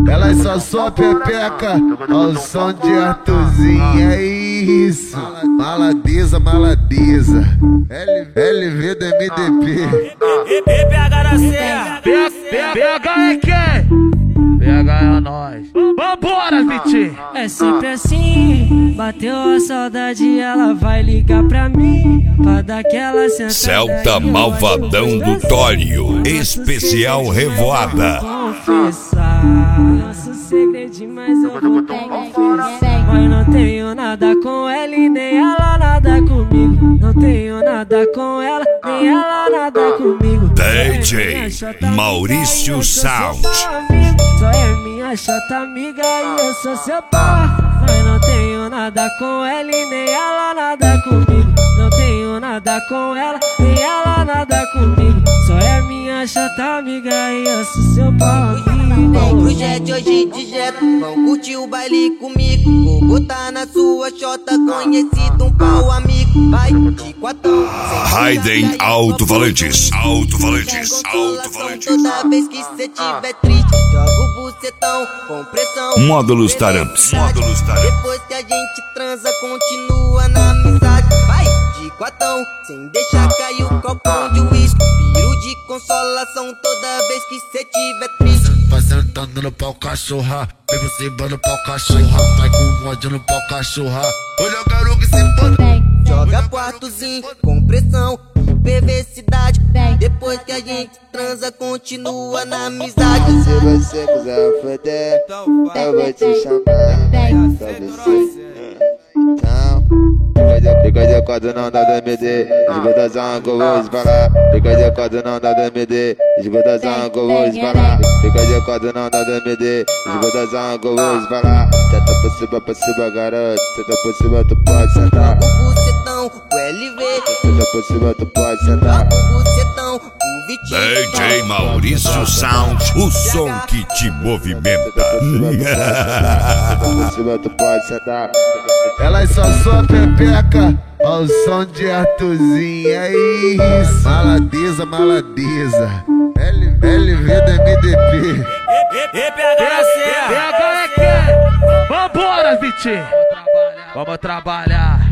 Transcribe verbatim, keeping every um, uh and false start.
Elas só só pepeca ao som de Arthurzinho, é isso. Maladeza, maladeza. L V do M D P. E P H da Serra. P H é quem? P H é nós. Vambora, Vitinho. É sempre assim, bateu a saudade, ela vai ligar pra mim, pra dar aquela sentada. Celta Malvadão do Tório, especial Revoada. Confessar, nosso segredinho, mas eu vou confessar. Mas não tenho nada com ela e nem ela nada comigo. Não tenho nada com ela, nem ela nada comigo. D J Maurício Sound. Só é minha chata amiga e eu sou seu par. Mas não tenho nada com ela e nem ela nada comigo. Não tenho nada com ela, nem ela nada comigo. Só é minha chata amiga e eu sou seu par. Vão pro jet hoje de jet, vão curtir o baile comigo. Vou botar na sua chota, conhecido um pau amigo. Vai de quatão. Raiden Alto-Falantes, Alto-Falantes, Alto-Falantes. Toda vez que cê tiver triste, joga o bucetão com pressão. Módulos Taramps, Módulos Taramps. Depois que a gente transa, continua na amizade. Vai de quatão, sem deixar cair o copão de uísque. Piro de consolação toda vez que cê tiver triste. Vai sentando no pau cachorra, vem você no pau cachorra. Vai com ódio no pau cachorra. Olha o garoto que se pode. Joga quartozinho com pressão e perversidade. Depois que a gente transa, continua na amizade. Se você quiser foder, eu vou te chamar pra você. Então, fica de quatro não dá D M D, esgotação que eu vou disparar. Fica de quatro não dá D M D, esgotação que eu vou disparar. Fica de quatro não dá D M D, esgotação que eu vou disparar. Senta por cima, por cima, garoto. Senta por cima, tu pode sentar. O bucetão, o L V. Senta por cima, tu pode sentar. O bucetão, o Vitinho. D J Maurício Sound, o som que te movimenta. Senta por cima, tu pode sentar. Elas só só pepeca ao som de Arthurzinho, é isso. Maladeza, maladeza. L V do M D P. E P H da Serra. P H é quem? Vambora, Vitinho. Vamos trabalhar.